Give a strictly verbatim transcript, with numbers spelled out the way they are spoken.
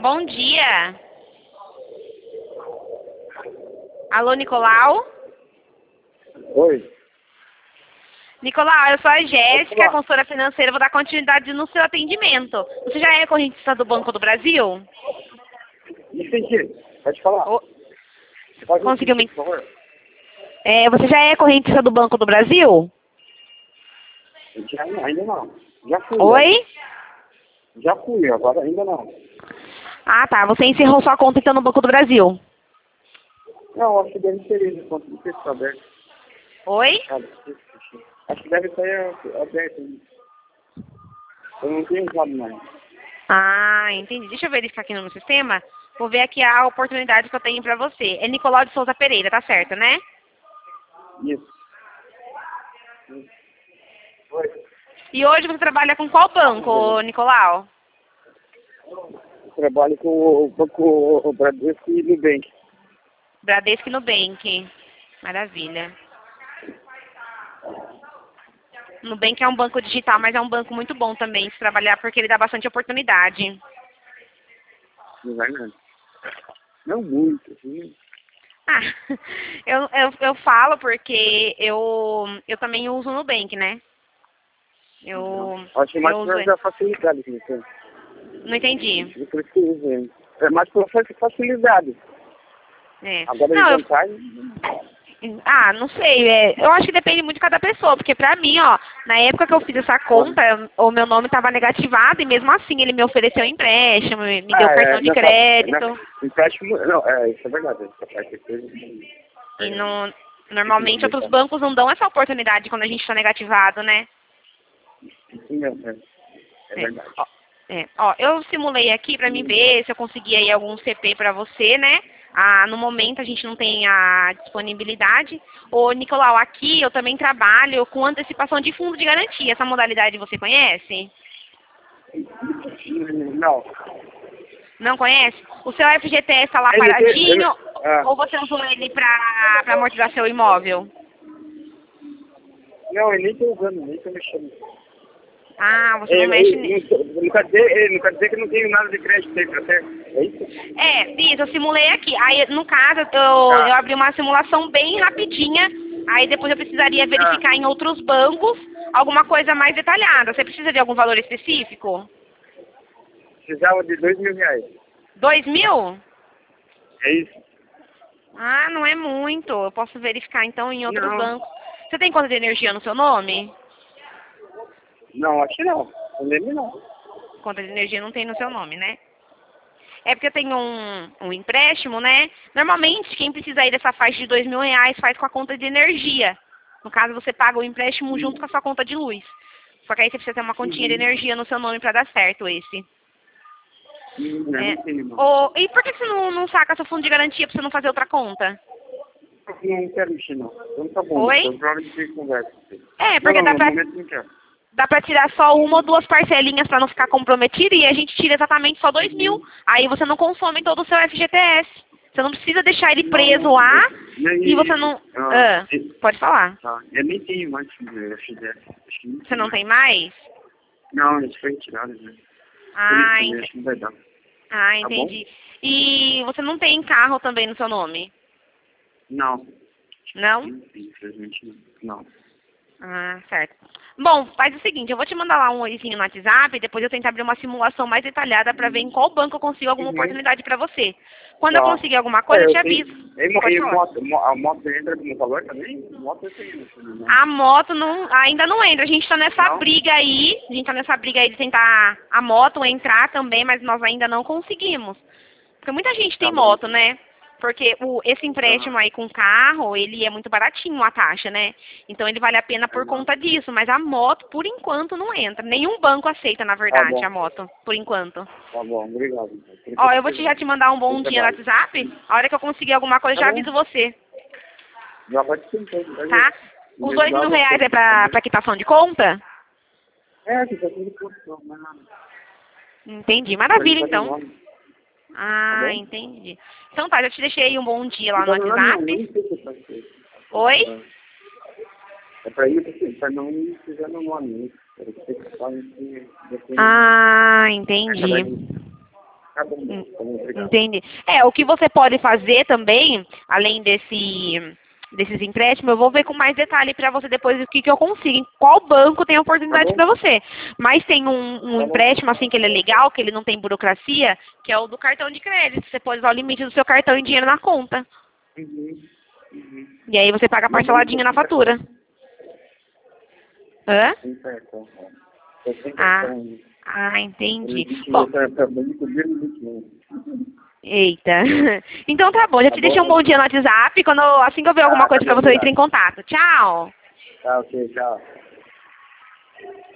Bom dia. Alô, Nicolau? Oi. Nicolau, eu sou a Jéssica, Olá. consultora financeira, vou dar continuidade no seu atendimento. Você já é correntista do Banco do Brasil? Entendi. Pode falar. Ô, Pode conseguiu me... repetir, por favor. É, você já é correntista do Banco do Brasil? Já não, ainda não. Já fui. Oi? Já fui, agora ainda não. Ah, tá. Você encerrou sua conta então no Banco do Brasil? Não, acho que deve ter isso, enquanto não sei se está aberto. Oi? Sabe? Acho que deve estar aberto. Eu não tenho usado mais. Ah, entendi. Deixa eu verificar aqui no meu sistema. Vou ver aqui a oportunidade que eu tenho pra você. É Nicolau de Souza Pereira, tá certo, né? Isso. Oi. E hoje você trabalha com qual banco, Nicolau? Eu trabalho com o Banco o Bradesco e Nubank. Bradesco e Nubank. Maravilha. Nubank é um banco digital, mas é um banco muito bom também de trabalhar porque ele dá bastante oportunidade. Não vai não. Não muito, assim. Ah, eu, eu, eu falo porque eu, eu também uso o Nubank, né? Eu, Acho que mais eu uso... pela facilidade que tem. Não entendi. Eu preciso, hein? É mais pela facilidade. É. Agora Não, em eu, vantagem. Ah, não sei. É, eu acho que depende muito de cada pessoa, porque pra mim, ó, na época que eu fiz essa conta, o meu nome estava negativado e mesmo assim ele me ofereceu empréstimo, me me deu Ah, cartão é, de não, crédito. não, empréstimo, não, é, isso é verdade. Essa coisa, E é, não, isso não, normalmente outros deixa. bancos não dão essa oportunidade quando a gente está negativado, né? Isso mesmo, é, é É. verdade. Ó, é. Ó, eu simulei aqui pra mim ver se eu consegui aí algum C P pra você, né? Ah, no momento a gente não tem a disponibilidade. Ô, Nicolau, aqui eu também trabalho com antecipação de fundo de garantia. Essa modalidade você conhece? Não. Não conhece? O seu F G T S está lá Ele tem, ele, paradinho ah, ou você usou ele pra, pra amortizar seu imóvel? não, ele nem tá usando, nem tá mexendo. Ah, você não Ele, mexe ele, nele. não, não, quer dizer, ele não quer dizer que não tenho nada de crédito aí, tá certo? É isso? É, isso, eu simulei aqui. Aí, no caso, eu, eu Tá. abri uma simulação bem rapidinha. Aí depois eu precisaria Tá. verificar em outros bancos alguma coisa mais detalhada. Você precisa de algum valor específico? Precisava de dois mil reais. Dois mil? É isso? Ah, não é muito. Eu posso verificar então em outros Não. bancos. Você tem conta de energia no seu nome? Não, acho que não. Não lembro não. Conta de energia não tem no seu nome, né? É porque eu tenho um, um empréstimo, né? Normalmente, quem precisa ir dessa faixa de dois mil reais faz com a conta de energia. No caso, você paga o empréstimo junto com a sua conta de luz. Só que aí você precisa ter uma continha de Uhum. energia no seu nome para dar certo esse. Hum, Não, É. não tenho não. Ô, e por que você não, não saca seu fundo de garantia para você não fazer outra conta? Não quero mexer não. Então tá bom, Oi? depois provavelmente a gente conversa. É, Não, porque não, dá no pra, momento não quero. dá pra tirar só uma ou duas parcelinhas para não ficar comprometido e a gente tira exatamente só dois mil. Aí você não consome todo o seu F G T S. Você não precisa deixar ele Não, preso não. lá Nem, e você não... ah, Ah, e- pode falar. tá. Eu nem tenho mais F D S. Acho que nem Você tenho não mais. tem mais? Não, isso foi retirado, né? Por isso Ah, também, ent... acho que não vai dar. ah, Tá bom? entendi. E você não tem carro também no seu nome? Não. Não? Infelizmente não. Não. Ah, certo. Bom, faz o seguinte, eu vou te mandar lá um oizinho no WhatsApp e depois eu tentar abrir uma simulação mais detalhada para ver em qual banco eu consigo alguma Uhum. oportunidade para você. Quando eu Tá. conseguir alguma coisa, É, eu te eu aviso. tenho. E, mo- Pode e falar. moto, mo- a moto entra como valor também? Moto eu tenho, né? A moto não, ainda não entra. A gente tá nessa Não? briga aí. A gente tá nessa briga aí de tentar a moto entrar também, mas nós ainda não conseguimos. Porque muita gente Tá tem bom. moto, né? Porque o, esse empréstimo Aham. aí com carro, ele é muito baratinho a taxa, né? Então ele vale a pena por Aham. conta disso. Mas a moto, por enquanto, não entra. Nenhum banco aceita, na Tá verdade, bom. a moto, por enquanto. Tá bom, obrigado. Por Ó, isso eu vou te, já te mandar um Bom bom dia no trabalho. WhatsApp. A hora que eu conseguir alguma coisa, eu Tá já bom. aviso você, Já pode ser então, tá tá? gente? Os Me dois ajudar mil reais bastante, é tá pra, bom? pra quitação de conta? É, que tá tudo pronto, mas nada. Entendi. Pra Maravilha, limpar meu então. nome, tá Ah, bom? entendi. Então tá, já te deixei aí um bom dia lá no Limpar meu nome não, WhatsApp. nem sei se faz isso. Oi? É pra ir, porque pra não precisar meu nome, né? Era que você fala que depende Ah, da cada entendi. um. Tá bom, tá bom, obrigado. Entendi. É, o que você pode fazer também, além desse, desses empréstimos, eu vou ver com mais detalhe para você depois o que, que eu consigo, em qual banco tem Tá oportunidade bom? para você. Mas tem um, um Tá bom. empréstimo, assim, que ele é legal, que ele não tem burocracia, que é o do cartão de crédito. Você pode usar o limite do seu cartão em dinheiro na conta. Uhum. Uhum. E aí você paga Mas eu parceladinho na tô sem fatura. cartão. Hã? Sem cartão, cara. Tô sem Ah, cartão. ah, entendi. Ele Bom, tá acabando com dois vinte e um. eita. Então tá bom, já Tá te deixei um bom? bom dia no WhatsApp. Quando, eu- assim que eu ver alguma Tá, tá coisa pra bom, você, eu entro obrigado. em contato. Tchau! Tá, ok, tchau.